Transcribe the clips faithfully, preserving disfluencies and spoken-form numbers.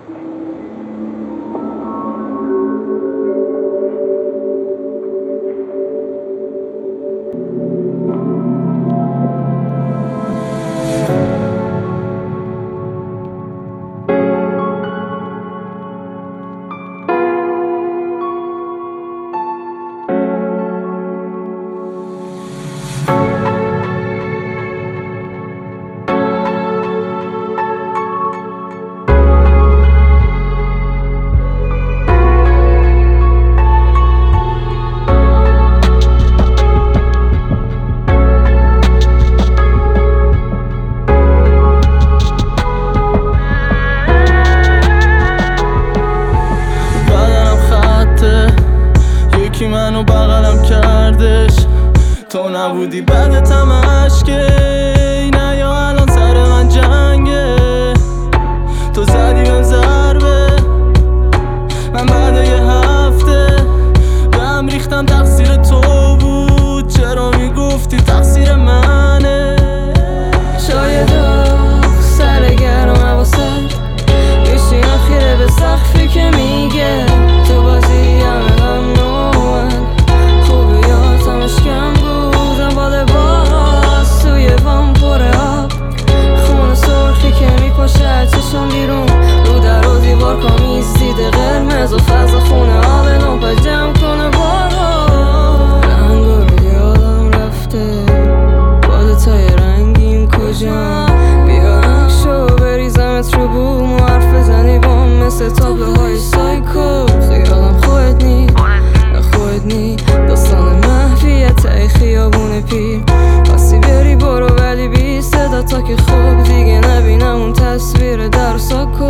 یکی منو بغلم کردش، تو نبودی بعدتم عشقه نه یا الان سر من جنگه. تو زدی بهم ضربه، من بعد یه هفته به هم ریختم تقصیر تو بود. چرا میگفتی تقصیر منه؟ شاید سر گرم واسه گشتی آخیره به سقفی که میگه تو بازی همه هم نوان خوبی آتمش کم بودم با لباس توی وام پره آب خون سرخی که میپاشه چشم بیرون رو در و دیوار کامیز دیده قرمز و فضا خونه آب نوپا جمع کنه بارا رنگا رو یادم رفته بالتای رنگیم کجا بیا نقشو بریزمت رو بوم و حرف بزنی بام مثل تابه های سایکو خیالم خودت نی خودت نی داستان محویت ای خیابون پیر خواستی بری برو ولی بی صدا تا که خوب دیگه نبینم اون تصویر در ساکو.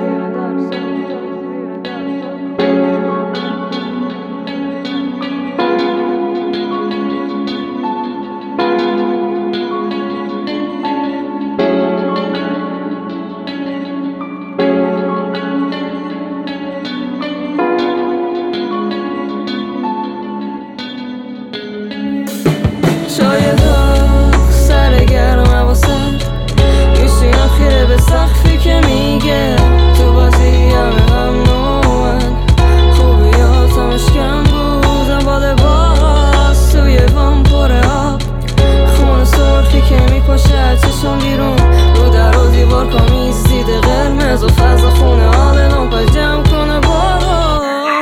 شاید سر گرم واسه گشتی آخیره به سقفی که میگه تو بازی همه هم نوان خوبی آتمش کم بودم با لباس توی وام پره آب خون سرخی که میپاشه چشم بیرون رو در و دیوار کامیز دیده قرمز و فضا خونه آب نوپا جمع کنه بارا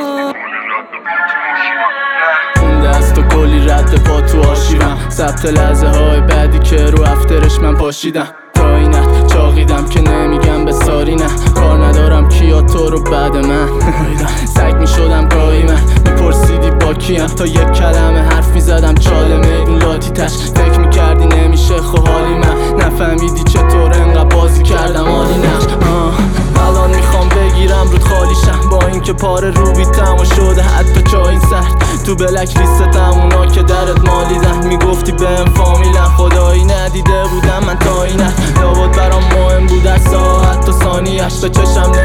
دست و کلی رد پا تو آشیرم ثبت لحظه های بعدی که رو افترش من پاشیدم تا اینت چاقیدم که نمیگم به ساری نه کار ندارم کیا تو رو بعد من سگ میشدم گاهی من میپرسیدی با کیم تا یک کلمه حرف میزدم چاله میدون لاتی تش فکر میکردی نمیشه خب حالی من نفهمیدی چطور انقدر بازی کردم حالی نقش الان میخوام بگیرم رود خالیشم با اینکه پاره رو بیتم شده حتی چا این سرد تو بلک لیستم اونا که درت مالیدن میگفتی بهم فامیلم خدایی ندیده بودم من تا اینت لابد برام مهم بود از ساعت تا ثانیش به چشم